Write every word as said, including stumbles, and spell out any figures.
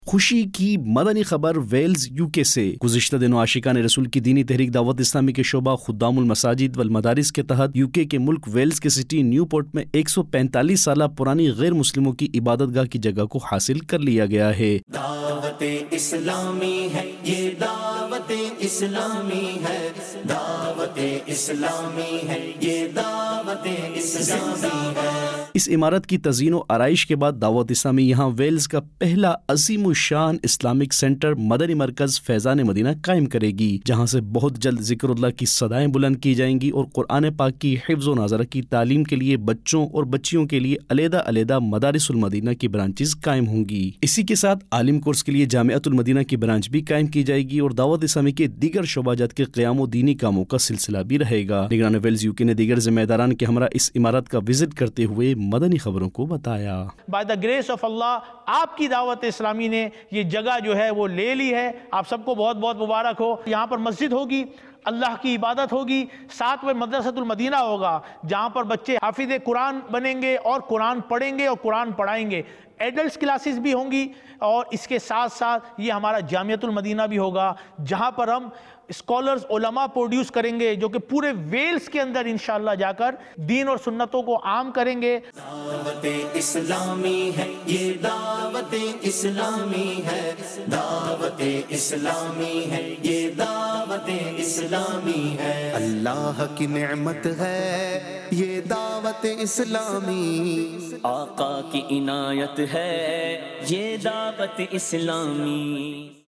خوشی کی مدنی خبر ویلز یو کے سے۔ گزشتہ دنوں عاشقان رسول کی دینی تحریک دعوت اسلامی کے شعبہ خدام المساجد والمدارس کے تحت یو کے کے ملک ویلز کے سٹی نیو پورٹ میں ایک سو پینتالیس سالہ پرانی غیر مسلموں کی عبادت گاہ کی جگہ کو حاصل کر لیا گیا ہے۔ دعوت اسلامی ہے یہ، دعوت اسلامی ہے، دعوت اسلامی ہے یہ، دعوت اسلامی ہے۔ اس عمارت کی تزئین و آرائش کے بعد دعوت اسلامی یہاں ویلز کا پہلا عظیم الشان اسلامک سینٹر مدنی مرکز فیضان مدینہ قائم کرے گی، جہاں سے بہت جلد ذکر اللہ کی صدائیں بلند کی جائیں گی اور قرآن پاک کی حفظ و ناظرہ کی تعلیم کے لیے بچوں اور بچیوں کے لیے علیحدہ علیحدہ مدارس المدینہ کی برانچز قائم ہوں گی۔ اسی کے ساتھ عالم کورس کے لیے جامعۃ المدینہ کی برانچ بھی قائم کی جائے گی اور دعوت اسلامی کے دیگر شعبہ جات کے قیام و دینی کاموں کا سلسلہ بھی رہے گا۔ نگران ویلز یو کے نے دیگر ذمہ داران کے ہمراہ اس عمارت کا وزٹ کرتے ہوئے مدنی خبروں کو بتایا۔ بائی دا گریس آف اللہ آپ کی دعوت اسلامی نے یہ جگہ جو ہے وہ لے لی ہے، آپ سب کو بہت بہت مبارک ہو۔ یہاں پر مسجد ہوگی، اللہ کی عبادت ہوگی، ساتھ میں مدرسۃ المدینہ ہوگا جہاں پر بچے حافظ قرآن بنیں گے اور قرآن پڑھیں گے اور قرآن پڑھائیں گے۔ ایڈلٹس کلاسز بھی ہوں گی اور اس کے ساتھ ساتھ یہ ہمارا جامعۃ المدینہ بھی ہوگا جہاں پر ہم اسکالرز علماء پروڈیوس کریں گے جو کہ پورے ویلز کے اندر انشاءاللہ جا کر دین اور سنتوں کو عام کریں گے۔ دعوت اسلامی ہے یہ، دعوت اسلامی ہے، دعوت اسلامی ہے یہ، دعوت اسلامی ہے۔ اللہ کی نعمت ہے یہ دعوت اسلامی، آقا کی عنایت ہے یہ دعوت اسلامی۔